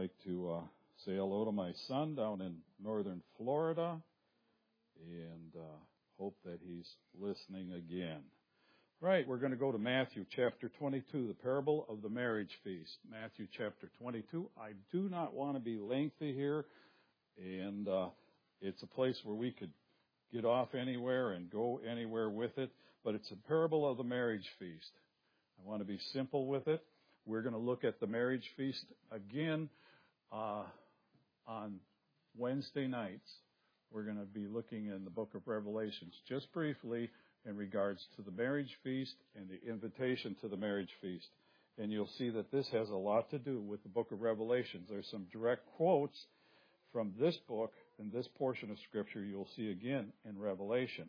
like to say hello to my son down in northern Florida, and hope that he's listening again. Right, we're going to go to Matthew chapter 22, the parable of the marriage feast. Matthew chapter 22. I do not want to be lengthy here, and it's a place where we could get off anywhere and go anywhere with it, but it's a parable of the marriage feast. I want to be simple with it. We're going to look at the marriage feast again on Wednesday nights. We're going to be looking in the book of Revelations just briefly in regards to the marriage feast and the invitation to the marriage feast. And you'll see that this has a lot to do with the book of Revelations. There's some direct quotes from this book and this portion of Scripture you'll see again in Revelations.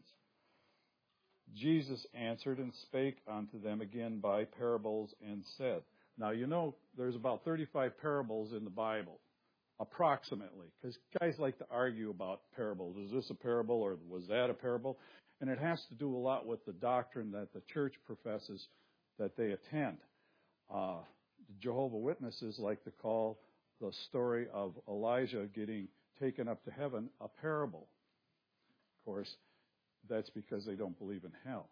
Jesus answered and spake unto them again by parables and said. Now, you know, there's about 35 parables in the Bible, approximately, because guys like to argue about parables. Is this a parable or was that a parable? And it has to do a lot with the doctrine that the church professes that they attend. The Jehovah's Witnesses like to call the story of Elijah getting taken up to heaven a parable. Of course, that's because they don't believe in hell.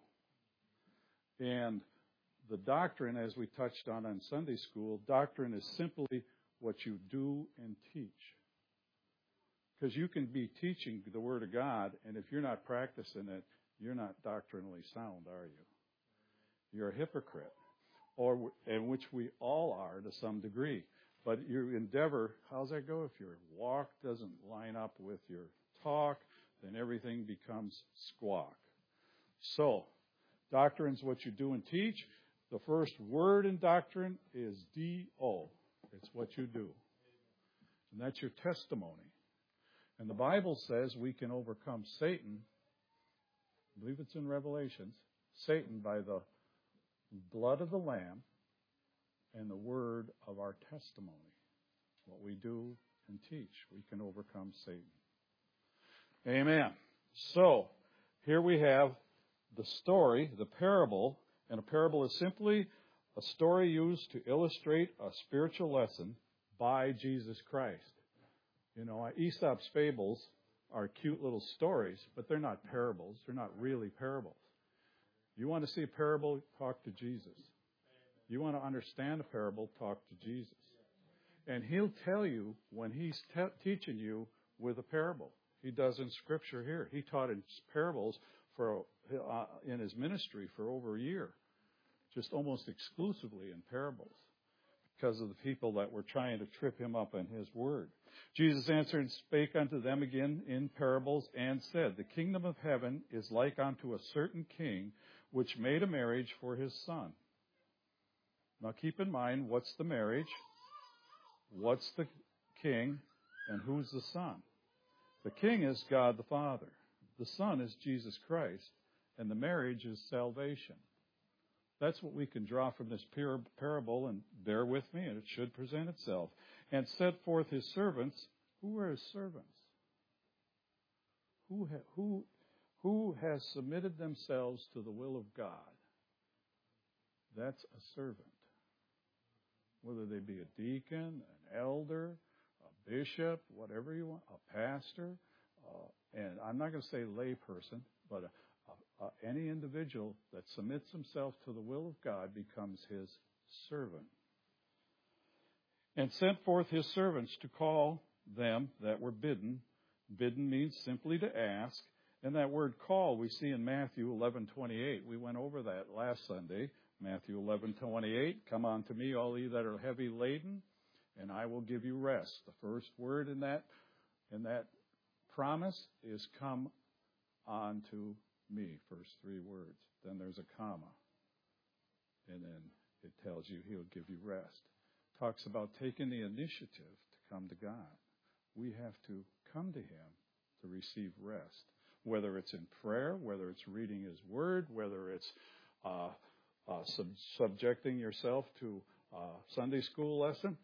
And the doctrine, as we touched on Sunday school, doctrine is simply what you do and teach. Because you can be teaching the Word of God, and if you're not practicing it, you're not doctrinally sound, are you? You're a hypocrite, and which we all are to some degree. But your endeavor, how's that go? If your walk doesn't line up with your talk, then everything becomes squawk. So, doctrine's what you do and teach. The first word in doctrine is D-O. It's what you do. And that's your testimony. And the Bible says we can overcome Satan, I believe it's in Revelations, Satan by the blood of the Lamb and the word of our testimony. What we do and teach, we can overcome Satan. Amen. So, here we have the story, the parable, and a parable is simply a story used to illustrate a spiritual lesson by Jesus Christ. You know, Aesop's fables are cute little stories, but they're not parables. They're not really parables. You want to see a parable? Talk to Jesus. You want to understand a parable? Talk to Jesus. And he'll tell you when he's teaching you with a parable. He does in Scripture here. He taught in parables in his ministry for over a year, just almost exclusively in parables because of the people that were trying to trip him up in his word. Jesus answered and spake unto them again in parables and said, The kingdom of heaven is like unto a certain king which made a marriage for his son. Now keep in mind, what's the marriage? What's the king? And who's the son? The king is God the Father. The Son is Jesus Christ. And the marriage is salvation. That's what we can draw from this parable, and bear with me, and it should present itself. And set forth his servants. Who are his servants? Who has submitted themselves to the will of God? That's a servant. Whether they be a deacon, an elder, a bishop, whatever you want, a pastor, and I'm not going to say layperson, but any individual that submits himself to the will of God becomes his servant. And sent forth his servants to call them that were bidden. Bidden means simply to ask. And that word call we see in Matthew 11:28. We went over that last Sunday. Matthew 11:28. Come unto me, all ye that are heavy laden, and I will give you rest. The first word in that promise is come unto me. First three words. Then there's a comma. And then it tells you he'll give you rest. Talks about taking the initiative to come to God. We have to come to him to receive rest. Whether it's in prayer, whether it's reading his word, whether it's subjecting yourself to a Sunday school lesson.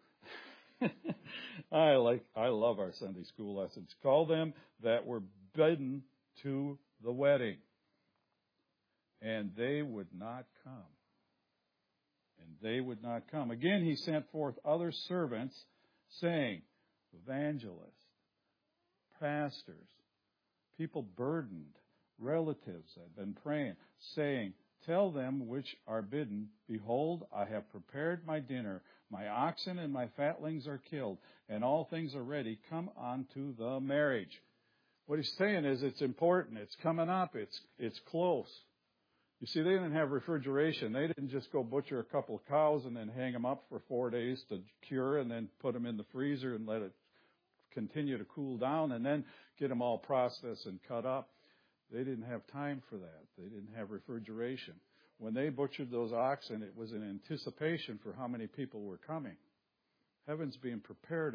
I love our Sunday school lessons. Call them that were bidden to the wedding. And they would not come. Again, he sent forth other servants, saying, evangelists, pastors, people burdened, relatives have been praying, saying, tell them which are bidden, behold, I have prepared my dinner. My oxen and my fatlings are killed, and all things are ready. Come unto the marriage. What he's saying is it's important. It's coming up. It's close. You see, they didn't have refrigeration. They didn't just go butcher a couple of cows and then hang them up for 4 days to cure and then put them in the freezer and let it continue to cool down and then get them all processed and cut up. They didn't have time for that. They didn't have refrigeration. When they butchered those oxen, it was in anticipation for how many people were coming. Heaven's being prepared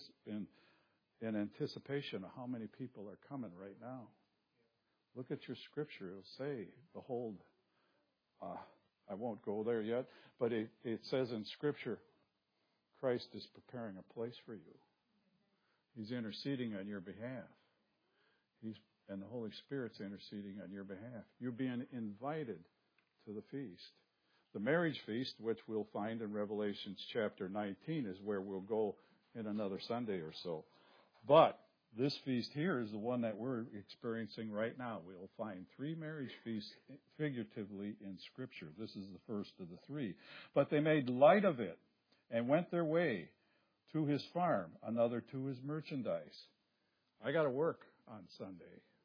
in anticipation of how many people are coming right now. Look at your scripture. It'll say, behold, I won't go there yet, but it says in scripture, Christ is preparing a place for you. He's interceding on your behalf. And the Holy Spirit's interceding on your behalf. You're being invited to the feast. The marriage feast, which we'll find in Revelation chapter 19, is where we'll go in another Sunday or so. But this feast here is the one that we're experiencing right now. We'll find 3 marriage feasts figuratively in Scripture. This is the first of the 3. But they made light of it and went their way to his farm, another to his merchandise. I got to work on Sunday.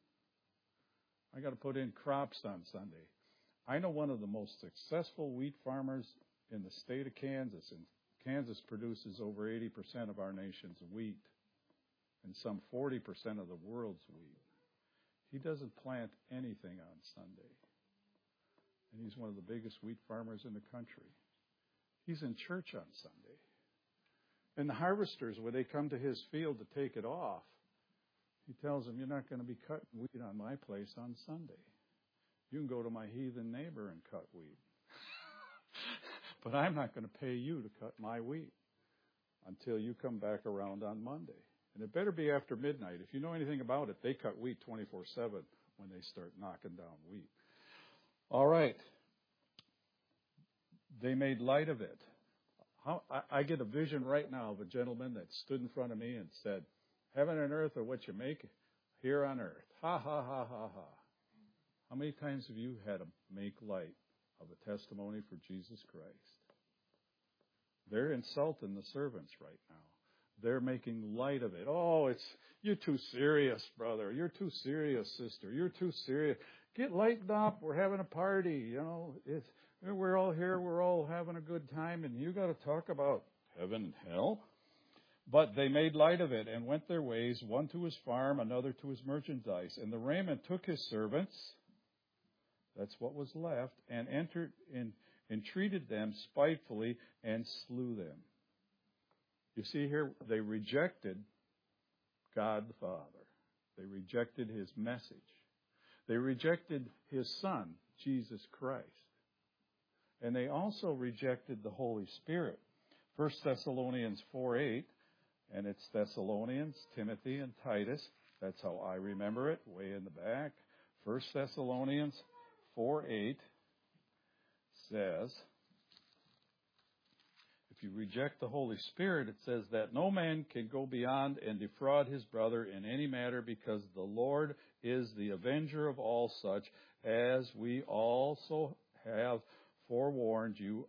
I got to put in crops on Sunday. I know one of the most successful wheat farmers in the state of Kansas, and Kansas produces over 80% of our nation's wheat and some 40% of the world's wheat. He doesn't plant anything on Sunday. And he's one of the biggest wheat farmers in the country. He's in church on Sunday. And the harvesters, when they come to his field to take it off, he tells them, you're not going to be cutting wheat on my place on Sunday. You can go to my heathen neighbor and cut wheat. But I'm not going to pay you to cut my wheat until you come back around on Monday. And it better be after midnight. If you know anything about it, they cut wheat 24/7 when they start knocking down wheat. All right. They made light of it. I get a vision right now of a gentleman that stood in front of me and said, heaven and earth are what you make here on earth. Ha, ha, ha, ha, ha. How many times have you had to make light of a testimony for Jesus Christ? They're insulting the servants right now. They're making light of it. Oh, you're too serious, brother. You're too serious, sister. You're too serious. Get lightened up. We're having a party. We're all here. We're all having a good time. And you got to talk about heaven and hell. But they made light of it and went their ways, one to his farm, another to his merchandise. And the Raman took his servants, that's what was left, and entreated them spitefully and slew them. You see here, they rejected God the Father. They rejected his message. They rejected his Son, Jesus Christ. And they also rejected the Holy Spirit. 1 Thessalonians 4:8. And it's Thessalonians, Timothy, and Titus. That's how I remember it, way in the back. 1 Thessalonians 4:8 says, if you reject the Holy Spirit, it says that no man can go beyond and defraud his brother in any matter, because the Lord is the avenger of all such, as we also have forewarned you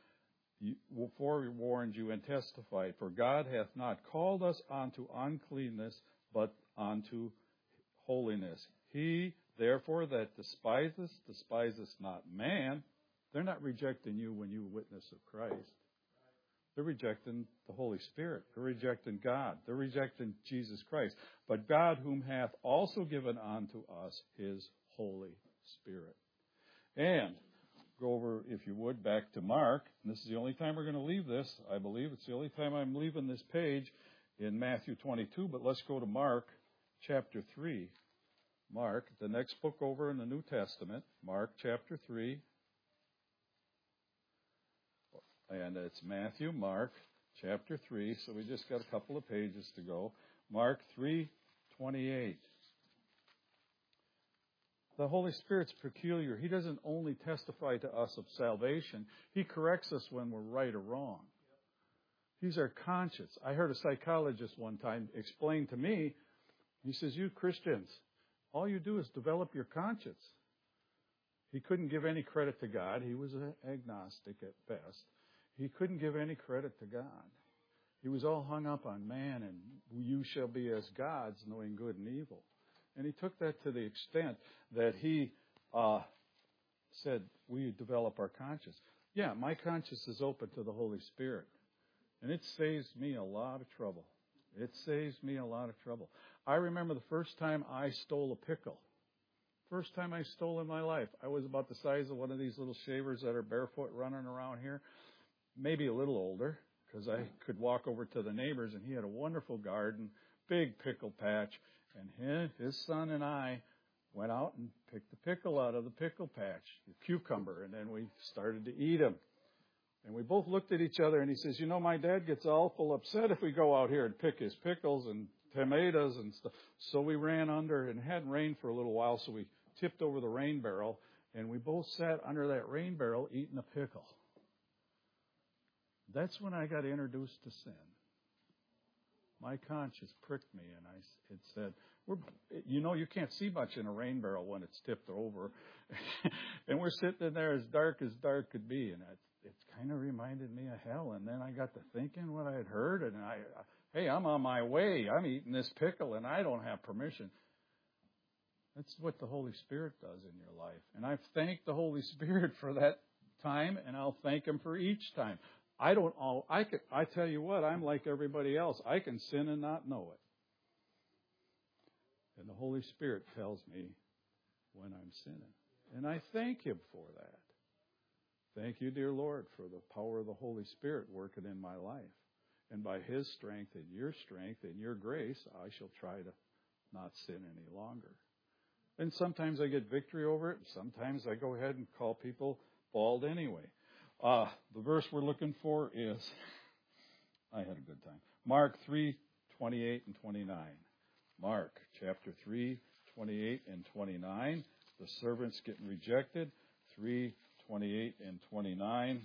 and testified. For God hath not called us unto uncleanness, but unto holiness. He, therefore, that despiseth not man. They're not rejecting you when you witness of Christ. They're rejecting the Holy Spirit. They're rejecting God. They're rejecting Jesus Christ. But God, whom hath also given unto us his Holy Spirit. And go over, if you would, back to Mark. And this is the only time we're going to leave this. I believe it's the only time I'm leaving this page in Matthew 22. But let's go to Mark chapter 3. Mark, the next book over in the New Testament. Mark chapter 3. And it's Matthew, Mark chapter 3. So we just got a couple of pages to go. Mark 3:28. The Holy Spirit's peculiar. He doesn't only testify to us of salvation. He corrects us when we're right or wrong. He's our conscience. I heard a psychologist one time explain to me, he says, you Christians, all you do is develop your conscience. He couldn't give any credit to God. He was an agnostic at best. He couldn't give any credit to God. He was all hung up on man and you shall be as gods, knowing good and evil. And he took that to the extent that he said, we develop our conscience. Yeah, my conscience is open to the Holy Spirit. And it saves me a lot of trouble. It saves me a lot of trouble. I remember the first time I stole a pickle. First time I stole in my life. I was about the size of one of these little shavers that are barefoot running around here. Maybe a little older, because I could walk over to the neighbor's, and he had a wonderful garden, big pickle patch. And his son and I went out and picked the pickle out of the pickle patch, the cucumber, and then we started to eat them. And we both looked at each other, and he says, my dad gets awful upset if we go out here and pick his pickles and tomatoes and stuff. So we ran under, and it hadn't rained for a little while, so we tipped over the rain barrel, and we both sat under that rain barrel eating a pickle. That's when I got introduced to sin. My conscience pricked me, and it said, you can't see much in a rain barrel when it's tipped over. And we're sitting in there as dark could be, and it kind of reminded me of hell. And then I got to thinking what I had heard, and hey, I'm on my way. I'm eating this pickle, and I don't have permission. That's what the Holy Spirit does in your life. And I've thanked the Holy Spirit for that time, and I'll thank Him for each time. I tell you what, I'm like everybody else. I can sin and not know it. And the Holy Spirit tells me when I'm sinning. And I thank Him for that. Thank you, dear Lord, for the power of the Holy Spirit working in my life. And by His strength and your grace, I shall try to not sin any longer. And sometimes I get victory over it. And sometimes I go ahead and call people bald anyway. The verse we're looking for is, I had a good time, Mark 3:28 and 29. Mark chapter 3:28 and 29. The servants getting rejected. 3:28 and 29.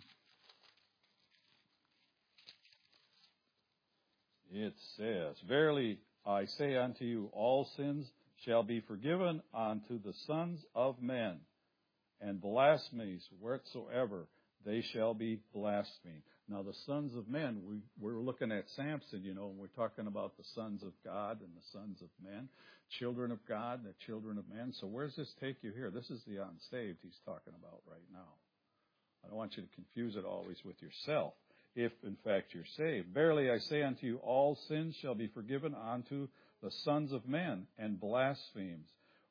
It says, verily I say unto you, all sins shall be forgiven unto the sons of men, and blasphemies whatsoever they shall be blasphemed. Now, the sons of men, we're looking at Samson, and we're talking about the sons of God and the sons of men, children of God and the children of men. So where does this take you here? This is the unsaved he's talking about right now. I don't want you to confuse it always with yourself, if in fact you're saved. Verily I say unto you, all sins shall be forgiven unto the sons of men, and blasphemies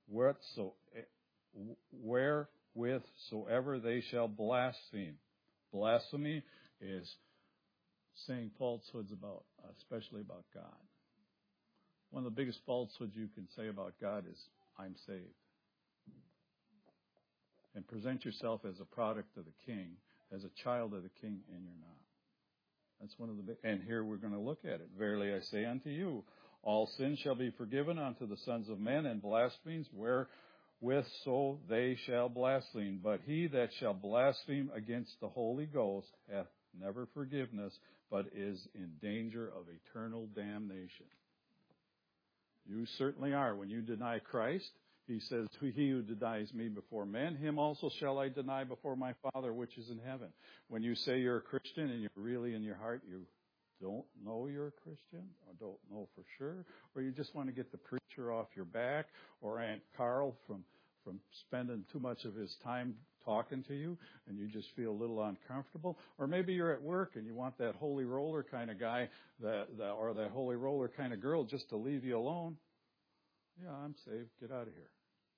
wherewithsoever they shall blaspheme. Blasphemy is saying falsehoods especially about God. One of the biggest falsehoods you can say about God is, I'm saved. And present yourself as a product of the King, as a child of the King, and you're not. That's one of the big, and here we're going to look at it. Verily I say unto you, all sins shall be forgiven unto the sons of men, and blasphemies wherewith so they shall blaspheme. But he that shall blaspheme against the Holy Ghost hath never forgiveness, but is in danger of eternal damnation. You certainly are. When you deny Christ, He says, he who denies me before men, him also shall I deny before my Father which is in heaven. When you say you're a Christian and you're really in your heart, you don't know you're a Christian, or don't know for sure, or you just want to get the preacher off your back, or Aunt Carl from spending too much of his time talking to you, and you just feel a little uncomfortable, or maybe you're at work and you want that holy roller kind of guy, or that holy roller kind of girl just to leave you alone. Yeah, I'm saved. Get out of here.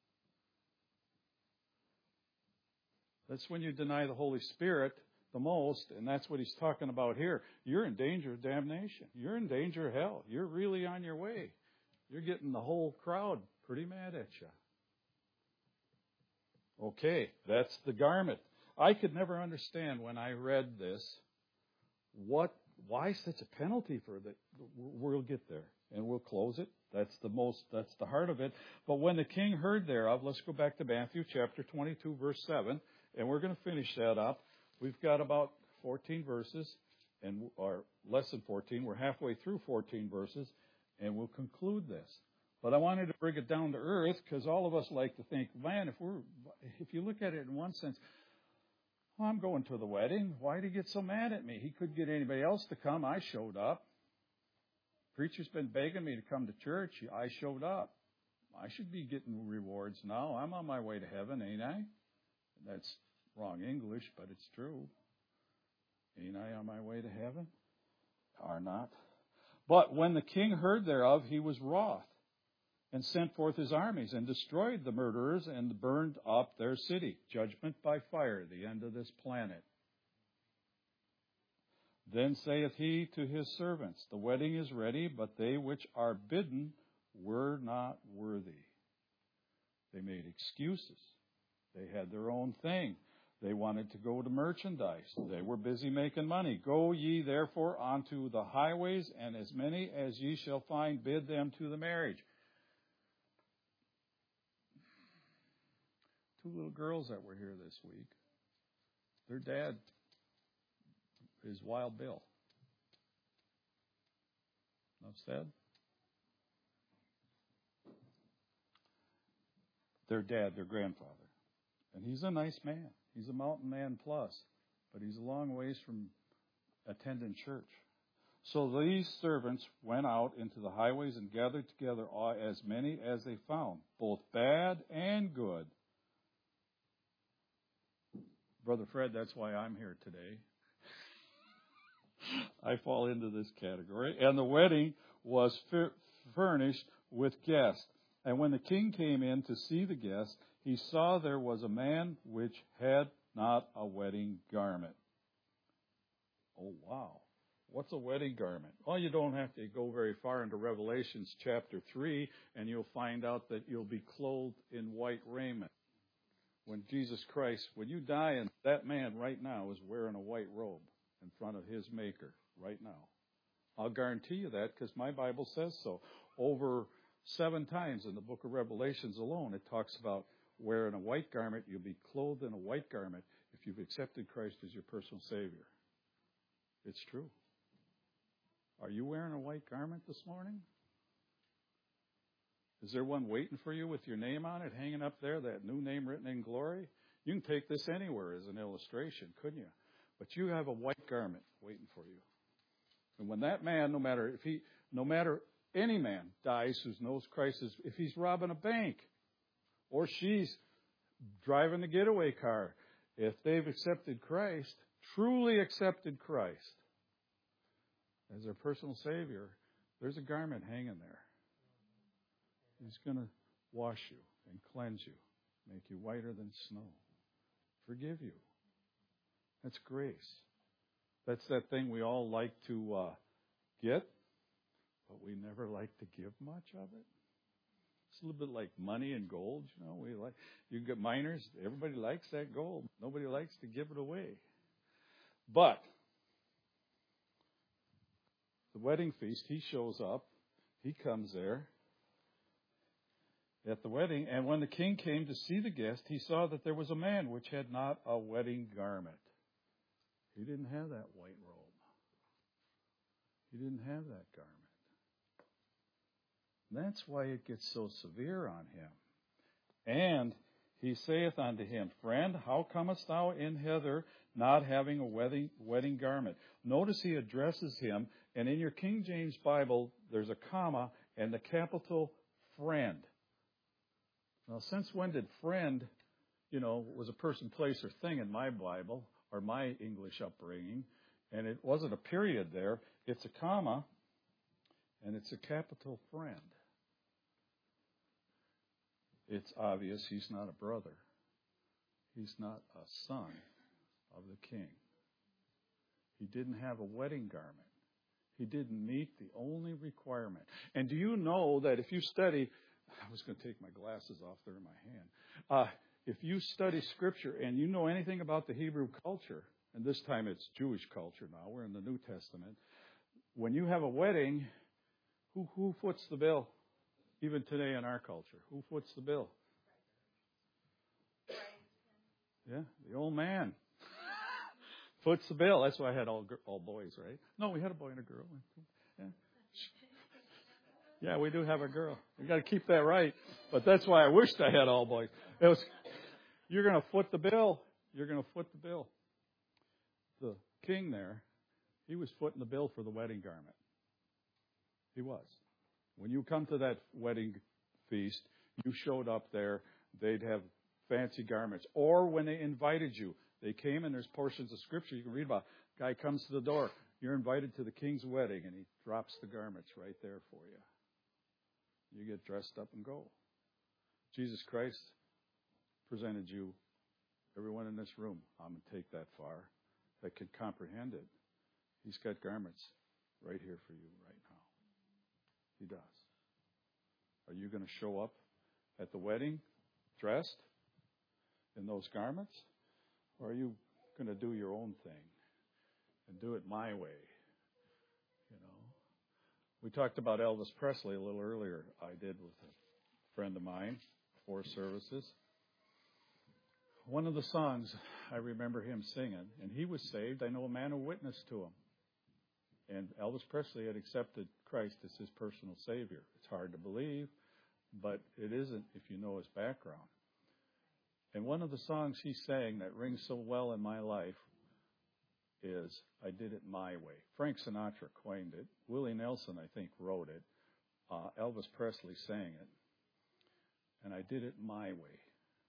That's when you deny the Holy Spirit the most, and that's what he's talking about here. You're in danger of damnation. You're in danger of hell. You're really on your way. You're getting the whole crowd pretty mad at you. Okay, that's the garment. I could never understand when I read this, why such a penalty for that? We'll get there, and we'll close it. That's the heart of it. But when the king heard thereof, let's go back to Matthew chapter 22, verse 7, and we're going to finish that up. We've got about 14 verses, or less than 14. We're halfway through 14 verses, and we'll conclude this. But I wanted to bring it down to earth because all of us like to think, man, if you look at it in one sense, well, I'm going to the wedding. Why did he get so mad at me? He couldn't get anybody else to come. I showed up. Preacher's been begging me to come to church. I showed up. I should be getting rewards now. I'm on my way to heaven, ain't I? That's wrong English, but it's true. Ain't I on my way to heaven? Or not? But when the king heard thereof, he was wroth, and sent forth his armies, and destroyed the murderers, and burned up their city. Judgment by fire, the end of this planet. Then saith he to his servants, the wedding is ready, but they which are bidden were not worthy. They made excuses. They had their own thing. They wanted to go to merchandise. They were busy making money. Go ye therefore unto the highways, and as many as ye shall find, bid them to the marriage. Two little girls that were here this week, their dad is Wild Bill. Enough said? Their dad, their grandfather. And he's a nice man. He's a mountain man plus, but he's a long ways from attending church. So these servants went out into the highways and gathered together as many as they found, both bad and good. Brother Fred, that's why I'm here today. I fall into this category. And the wedding was furnished with guests. And when the king came in to see the guests, he saw there was a man which had not a wedding garment. Oh, wow. What's a wedding garment? Well, you don't have to go very far into Revelations chapter 3, and you'll find out that you'll be clothed in white raiment. When Jesus Christ, when you die, and that man right now is wearing a white robe in front of his Maker right now. I'll guarantee you that because my Bible says so. Over 7 times in the book of Revelations alone, it talks about wearing a white garment. You'll be clothed in a white garment if you've accepted Christ as your personal Savior. It's true. Are you wearing a white garment this morning? Is there one waiting for you with your name on it, hanging up there, that new name written in glory? You can take this anywhere as an illustration, couldn't you? But you have a white garment waiting for you. And when that man, no matter any man dies who knows Christ, if he's robbing a bank or she's driving the getaway car, if they've accepted Christ, truly accepted Christ as their personal Savior, there's a garment hanging there. He's going to wash you and cleanse you, make you whiter than snow, forgive you. That's grace. That's that thing we all like to get, but we never like to give much of it. It's a little bit like money and gold. You get miners. Everybody likes that gold. Nobody likes to give it away. But the wedding feast, he shows up. He comes there at the wedding. And when the king came to see the guest, he saw that there was a man which had not a wedding garment. He didn't have that white robe. He didn't have that garment. And that's why it gets so severe on him. And he saith unto him, Friend, how comest thou in hither not having a wedding garment? Notice he addresses him, and in your King James Bible, there's a comma and the capital friend. Now, since when did friend, was a person, place, or thing in my Bible, or my English upbringing, and it wasn't a period there. It's a comma, and it's a capital friend. It's obvious he's not a brother. He's not a son of the king. He didn't have a wedding garment. He didn't meet the only requirement. And do you know that if you study, I was going to take my glasses off, they're in my hand. If you study Scripture and you know anything about the Hebrew culture, and this time it's Jewish culture now, we're in the New Testament, when you have a wedding, who foots the bill? Even today in our culture, who foots the bill? Yeah, the old man. foots the bill. That's why I had all boys, right? No, we had a boy and a girl. Yeah. Yeah, we do have a girl. We got to keep that right. But that's why I wished I had all boys. You're going to foot the bill. You're going to foot the bill. The king there, he was footing the bill for the wedding garment. He was. When you come to that wedding feast, you showed up there, they'd have fancy garments. Or when they invited you, they came, and there's portions of Scripture you can read about. Guy comes to the door. You're invited to the king's wedding, and he drops the garments right there for you. You get dressed up and go. Jesus Christ presented you, everyone in this room, I'm going to take that far, that can comprehend it. He's got garments right here for you right now. He does. Are you going to show up at the wedding dressed in those garments? Or are you going to do your own thing and do it my way? We talked about Elvis Presley a little earlier. I did with a friend of mine, 4 services. One of the songs I remember him singing, and he was saved. I know a man who witnessed to him. And Elvis Presley had accepted Christ as his personal Savior. It's hard to believe, but it isn't if you know his background. And one of the songs he sang that rings so well in my life is I Did It My Way. Frank Sinatra coined it. Willie Nelson, I think, wrote it. Elvis Presley sang it. And I did it my way.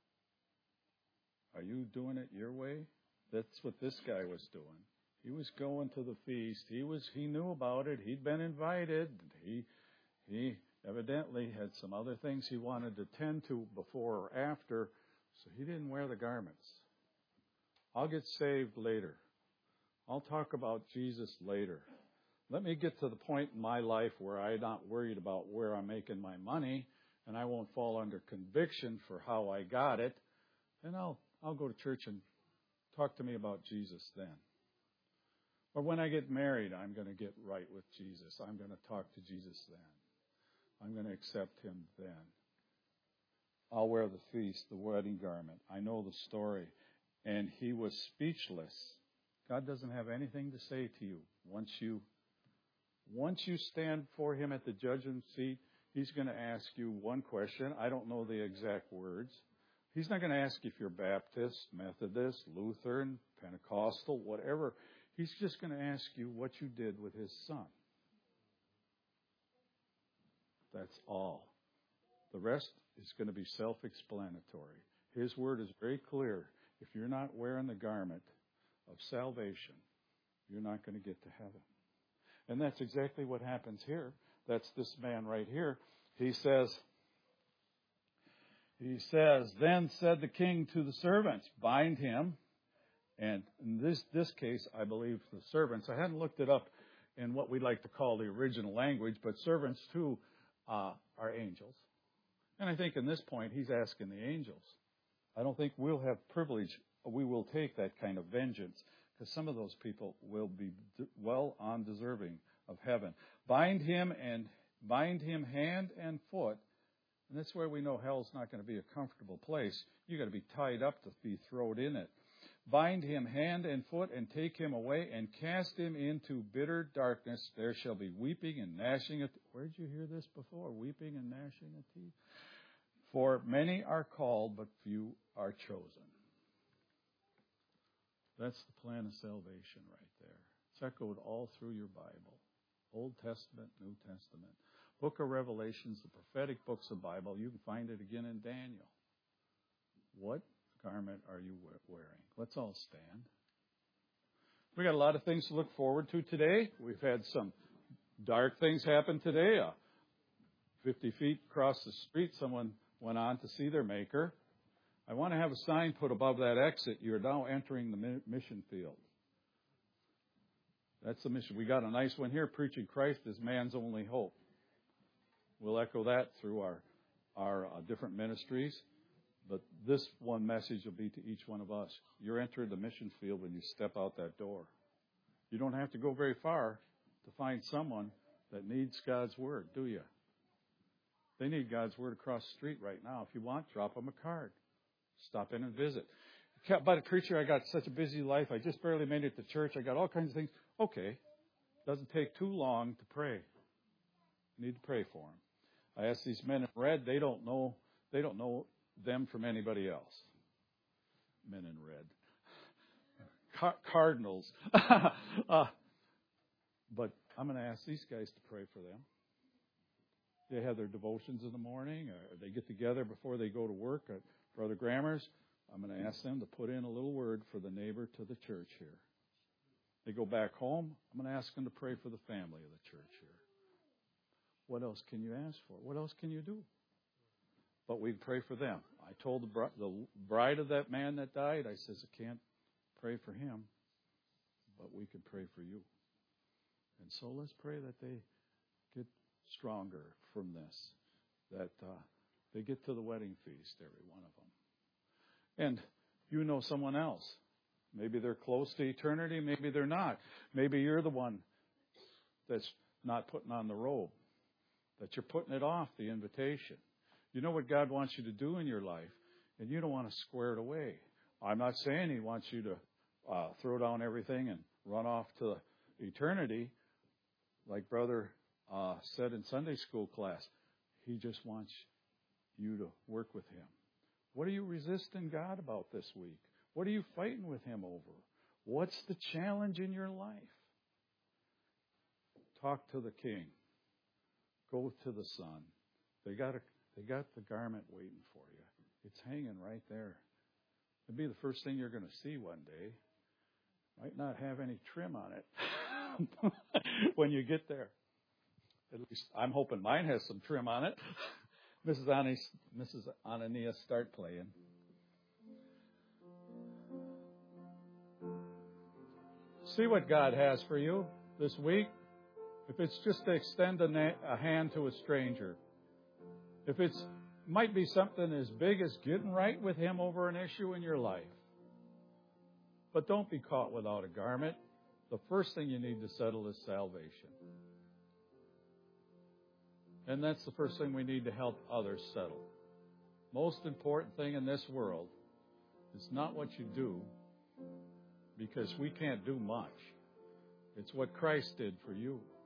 Are you doing it your way? That's what this guy was doing. He was going to the feast. He knew about it. He'd been invited. He evidently had some other things he wanted to tend to before or after, so he didn't wear the garments. I'll get saved later. I'll talk about Jesus later. Let me get to the point in my life where I'm not worried about where I'm making my money, and I won't fall under conviction for how I got it. And I'll go to church and talk to me about Jesus then. Or when I get married, I'm going to get right with Jesus. I'm going to talk to Jesus then. I'm going to accept him then. I'll wear the feast, the wedding garment. I know the story. And he was speechless. God doesn't have anything to say to you. Once you stand for him at the judgment seat, he's going to ask you one question. I don't know the exact words. He's not going to ask if you're Baptist, Methodist, Lutheran, Pentecostal, whatever. He's just going to ask you what you did with his son. That's all. The rest is going to be self-explanatory. His word is very clear. If you're not wearing the garment of salvation, you're not going to get to heaven. And that's exactly what happens here. That's this man right here. He says, then said the king to the servants, bind him. And in this case, I believe the servants, I hadn't looked it up in what we like to call the original language, but servants too are angels. And I think in this point, he's asking the angels. I don't think we'll have privilege. We will take that kind of vengeance because some of those people will be well undeserving of heaven. Bind him hand and foot. And that's where we know hell's not going to be a comfortable place. You've got to be tied up to be thrown in it. Bind him hand and foot and take him away and cast him into bitter darkness. There shall be weeping and gnashing of teeth. Where did you hear this before? Weeping and gnashing of teeth? For many are called, but few are chosen. That's the plan of salvation right there. It's echoed all through your Bible. Old Testament, New Testament. Book of Revelations, the prophetic books of the Bible. You can find it again in Daniel. What garment are you wearing? Let's all stand. We got a lot of things to look forward to today. We've had some dark things happen today. 50 feet across the street, someone went on to see their maker. I want to have a sign put above that exit. You're now entering the mission field. That's the mission. We got a nice one here. Preaching Christ is man's only hope. We'll echo that through our different ministries. But this one message will be to each one of us. You're entering the mission field when you step out that door. You don't have to go very far to find someone that needs God's word, do you? They need God's word across the street right now. If you want, drop them a card. Stop in and visit. But preacher, I got such a busy life. I just barely made it to church. I got all kinds of things. Okay. Doesn't take too long to pray. You need to pray for them. I asked these men in red. They don't know them from anybody else. Men in red. Cardinals. But I'm going to ask these guys to pray for them. They have their devotions in the morning, or they get together before they go to work. Brother Grammars, I'm going to ask them to put in a little word for the neighbor to the church here. They go back home, I'm going to ask them to pray for the family of the church here. What else can you ask for? What else can you do? But we pray for them. I told the bride of that man that died, I says, I can't pray for him, but we can pray for you. And so let's pray that they get stronger from this, that they get to the wedding feast, every one of them. And you know someone else. Maybe they're close to eternity, maybe they're not. Maybe you're the one that's not putting on the robe, that you're putting it off, the invitation. You know what God wants you to do in your life, and you don't want to square it away. I'm not saying He wants you to throw down everything and run off to eternity, like Brother said in Sunday school class. He just wants you to work with Him. What are you resisting God about this week? What are you fighting with Him over? What's the challenge in your life? Talk to the King. Go to the Son. They got the garment waiting for you. It's hanging right there. It'll be the first thing you're going to see one day. Might not have any trim on it when you get there. At least I'm hoping mine has some trim on it. Mrs. Ananias, start playing. See what God has for you this week. If it's just to extend a hand to a stranger. If it's might be something as big as getting right with Him over an issue in your life. But don't be caught without a garment. The first thing you need to settle is salvation. And that's the first thing we need to help others settle. Most important thing in this world is not what you do, because we can't do much. It's what Christ did for you.